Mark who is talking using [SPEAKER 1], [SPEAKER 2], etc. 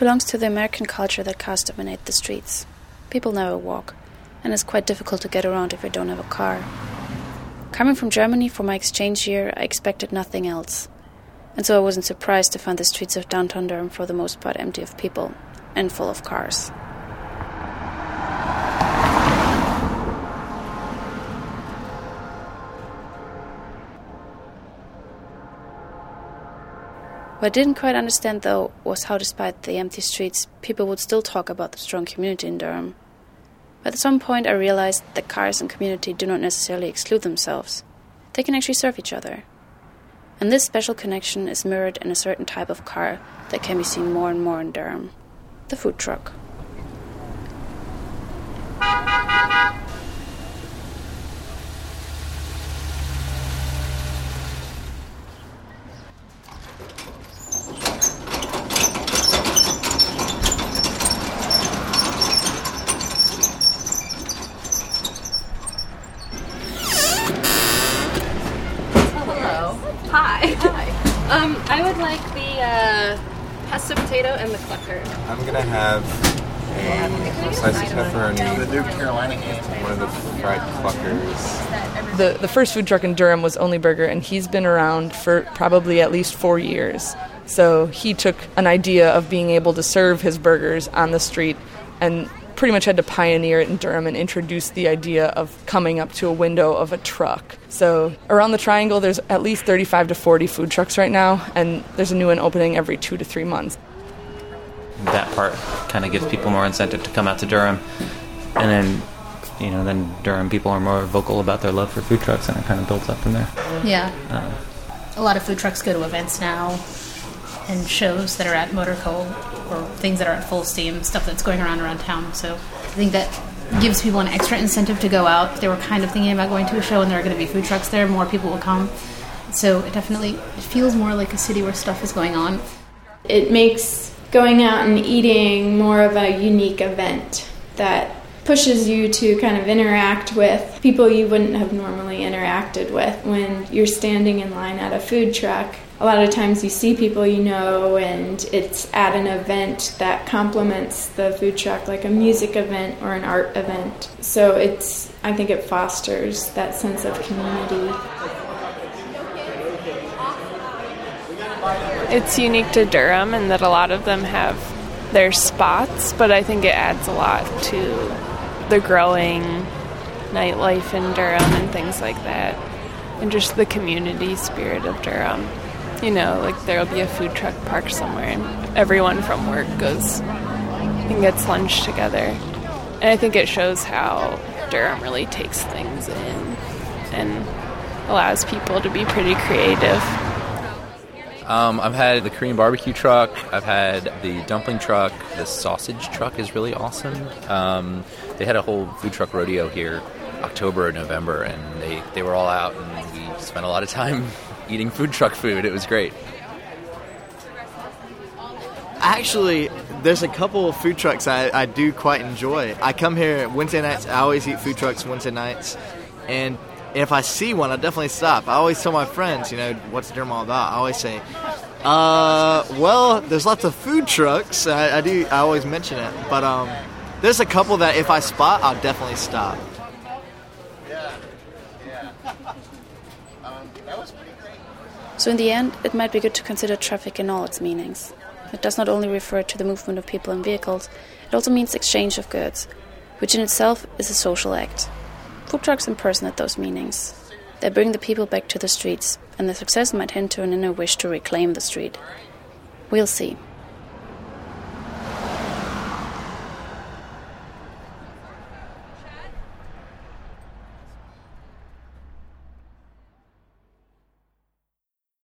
[SPEAKER 1] belongs to the American culture that cars dominate the streets. People never walk, and it's quite difficult to get around if you don't have a car. Coming from Germany for my exchange year, I expected nothing else. And so I wasn't surprised to find the streets of downtown Durham for the most part empty of people, and full of cars. What I didn't quite understand, though, was how despite the empty streets, people would still talk about the strong community in Durham. But at some point I realized that cars and community do not necessarily exclude themselves. They can actually serve each other. And this special connection is mirrored in a certain type of car that can be seen more and more in Durham: the food truck.
[SPEAKER 2] I would like the pesto potato and the clucker.
[SPEAKER 3] I'm going to have a slice of pepperoni, the New Carolina ham, one of the fried cluckers.
[SPEAKER 4] The first food truck in Durham was Only Burger, and he's been around for probably at least 4 years. So he took an idea of being able to serve his burgers on the street and pretty much had to pioneer it in Durham and introduce the idea of coming up to a window of a truck. So around the Triangle, there's at least 35 to 40 food trucks right now, and there's a new one opening every 2 to 3 months.
[SPEAKER 5] That part kind of gives people more incentive to come out to Durham. And then Durham people are more vocal about their love for food trucks, and it kind of builds up from there.
[SPEAKER 6] Yeah. A lot of food trucks go to events now and shows that are at Motorco or things that are at Full Steam, stuff that's going around town. So I think that gives people an extra incentive to go out. If they were kind of thinking about going to a show and there are going to be food trucks there, more people will come. So it feels more like a city where stuff is going on.
[SPEAKER 7] It makes going out and eating more of a unique event that pushes you to kind of interact with people you wouldn't have normally interacted with. When you're standing in line at a food truck, a lot of times you see people you know, and it's at an event that complements the food truck, like a music event or an art event. So I think it fosters that sense of community.
[SPEAKER 8] It's unique to Durham in that a lot of them have their spots, but I think it adds a lot to the growing nightlife in Durham and things like that, and just the community spirit of Durham. Like there'll be a food truck parked somewhere and everyone from work goes and gets lunch together. And I think it shows how Durham really takes things in and allows people to be pretty creative.
[SPEAKER 9] I've had the Korean barbecue truck, I've had the dumpling truck, the sausage truck is really awesome. They had a whole food truck rodeo here, October and November, and they were all out, and we spent a lot of time eating food truck food. It was great.
[SPEAKER 10] Actually, there's a couple of food trucks I do quite enjoy. I come here Wednesday nights. I always eat food trucks Wednesday nights, and if I see one, I definitely stop. I always tell my friends, what's Durham all about? I always say, well, there's lots of food trucks. I always mention it, but there's a couple that if I spot, I'll definitely stop.
[SPEAKER 1] So in the end, it might be good to consider traffic in all its meanings. It does not only refer to the movement of people and vehicles, it also means exchange of goods, which in itself is a social act. Food trucks impersonate those meanings. They bring the people back to the streets, and their success might hint to an inner wish to reclaim the street. We'll see.